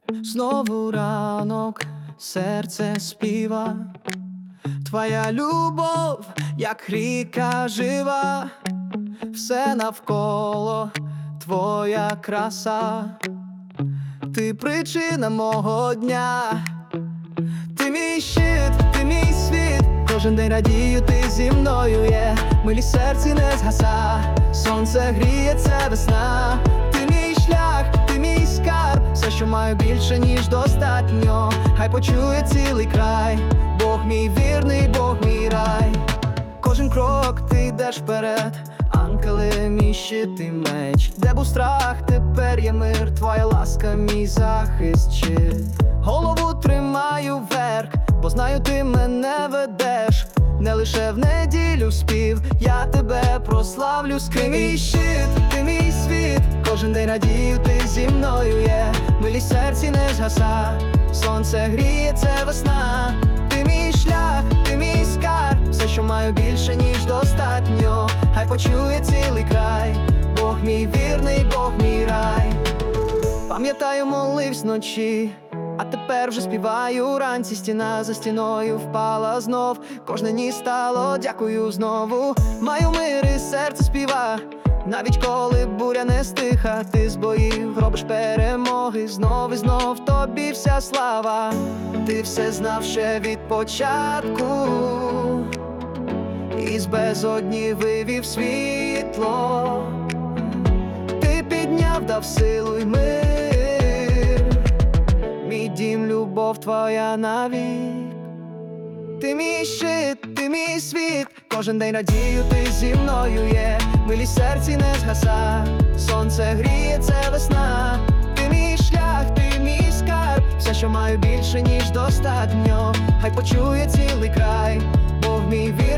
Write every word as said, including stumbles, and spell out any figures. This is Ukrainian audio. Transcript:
Знову ранок, серце співа, твоя любов, як ріка жива, все навколо твоя краса, ти причина мого дня, ти мій щит, ти мій світ, кожен день радію, ти зі мною є, милі серці не згаса, сонце гріє, це весна, ти мій шлях, ти мій скарб, все, що маю більше, ніж достатньо, хай почує цілий край, Бог мій вірний, Бог мій рай. Кожен крок ти йдеш вперед, ангели, мій щит і меч, де був страх, тепер є мир, твоя ласка, мій захист, щит. Голову тримаю вверх, бо знаю, ти мене ведеш, не лише в неділю спів, я тебе прославлю скрізь. Ти мій щит, ти мій світ, кожен день радію, ти зі мною є, милі серці не згаса, сонце гріє, це весна, ти мій шлях, ти мій скарб, все, що маю більше, ніж достатньо, хай почує цілий край, Бог мій вірний, Бог мій рай. Пам'ятаю, моливсь вночі, а тепер вже співаю ранці, стіна за стіною впала знов, кожне ні стало, дякую знову, маю мир і серце співа, навіть коли буря не стиха, ти з боїв робиш перемоги, знов і знов тобі вся слава, ти все знав ще від початку, із безодні вивів світло, ти підняв, дав силу й мир, мій дім, любов твоя навік. Ти мій щит, ти мій світ, кожен день радію, ти зі мною є, милі серці не згаса, сонце гріє, це весна, ти мій шлях, ти мій скарб, все, що маю більше, ніж достатньо, хай почує цілий край, Бог мій вірний.